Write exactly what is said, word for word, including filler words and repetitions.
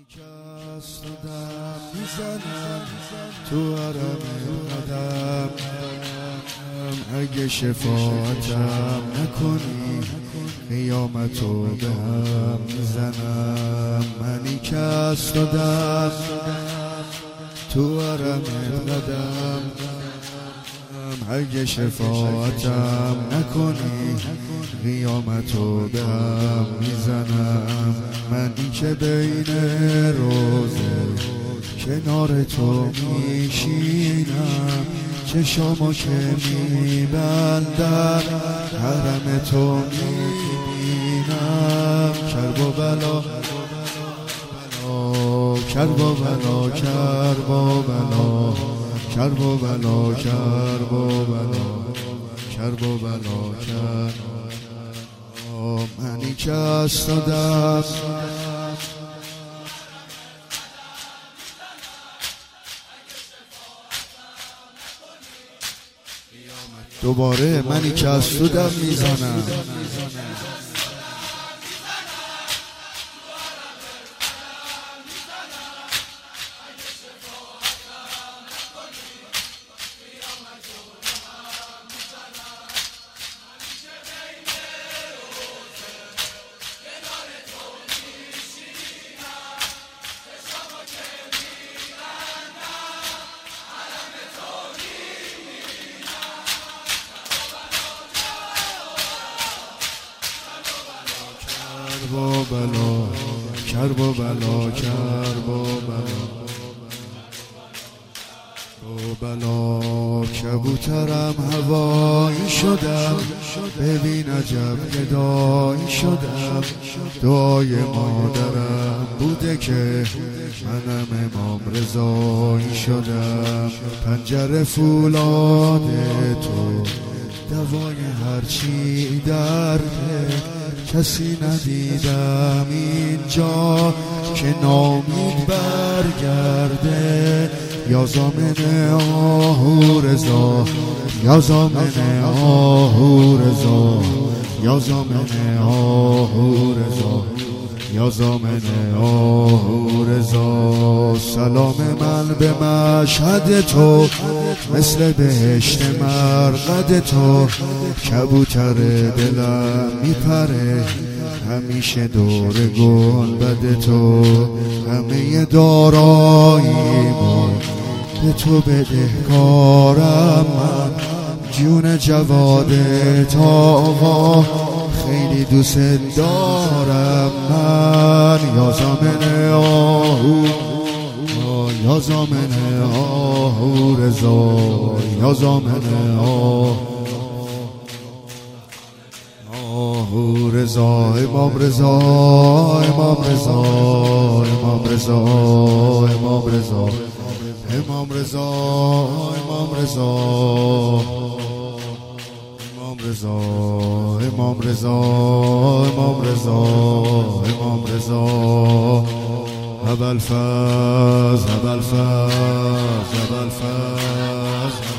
شکست دادم میزنم تو حرم قدم، اگه شفاعتم نکنی قیامتو به هم میزنم. منی که از دادم تو حرم قدم، اگه شفاعتم نکنی قیامتو به هم میزنم. منی که بین روزه کنار تو میشینم، چشامو که میبندم حرم تو میبینم. کرب و بلا کرب و بلا کرب و بلا کرب و بلا کرب و بلا کرب و بلا کرب. منی که از دادم دوباره، منی که از دادم میزنم. کرب و بلا کرب و بلا کرب و بلا و بلا. کبوترم هوایی شدم، ببین عجب گدایی شدم. دعای مادرم بوده که منم امام رضایی شدم. پنجره فولاد تو دوای هرچی درده، کسی ندیدم اینجا که نامید برگرده. یا زامن آهو رضا یا زامن آهو رضا یا زامن آهو رضا یا زامن آهو رضا. سلام من به مشهد تو، مثل بهشت مرقد تو. کبوتر دلم میپره همیشه دور گنبد تو. همه داراییمو به تو بدهکارم من، جون جوادت آقا خیلی دوست دارم من. یا زامن آهو یا زامن آهو رضا یا زامن آهو رضا. امام رضا امام رضا امام رضا امام رضا امام رضا امام رضا امام رضا امام رضا امام رضا امام رضا. ابوالفضل ابوالفضل ابوالفضل